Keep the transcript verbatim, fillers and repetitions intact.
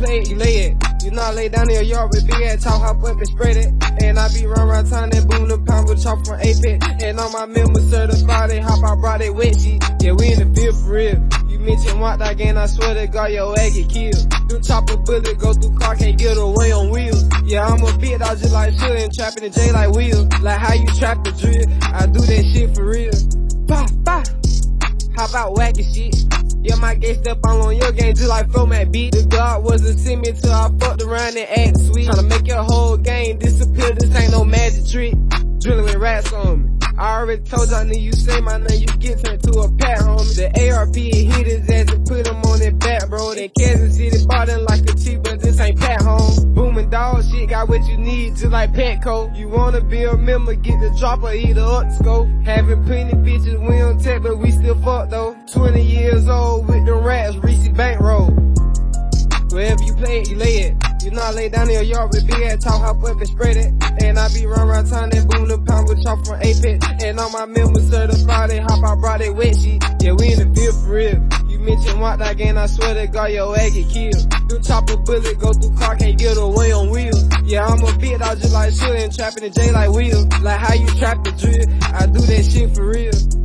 play it, you lay it. You not lay down in your yard with big ass talk, hop up and spread it. And I be run around town and boom the pound with chalk from Apex. And all my members certified, they hop out, brought it wet shit. Yeah, we in the field for real. You mention what again, I swear to God, your ass get killed. Do chopper bullet, go through car, can't get away on wheels. Yeah, I'm a bit, I just like shit and trapping the J like wheels. Like how you trap the drill, I do that shit for real. Bah, bah. Hop out whacking shit. Yeah, my gay step all on your game just like format beat. The God wasn't send me till I fucked around and act sweet. Tryna make your whole game disappear, this ain't no magic trick. Drilling with rats on me. I already told y'all nigga, you say my name, you get turned to a pat, homie. The A R P hit his ass and put him on that back, bro. That Kansas City bought him like a cheap, but this ain't Pat home. Booming dog shit, got what you need, just like Petco. You wanna be a member, get the dropper, either up the scope. Having plenty bitches, we don't tech, but we still fuck though. twenty years old with the rats, Reese bankroll. Wherever you play it, you lay it. You not lay down in your yard with big ass talk, hop up and spread it. And I be run around town and boom the pound with chalk from Apex. And all my members certified, they hop out, brought it wet shit. Yeah, we in the field for real. You mention what again, I swear to God, your ass get killed. Do chopper bullet, go through car, can't get away on wheels. Yeah, I'm a bit, I just like shit and trapping the J like wheels. Like how you trap the drill, I do that shit for real.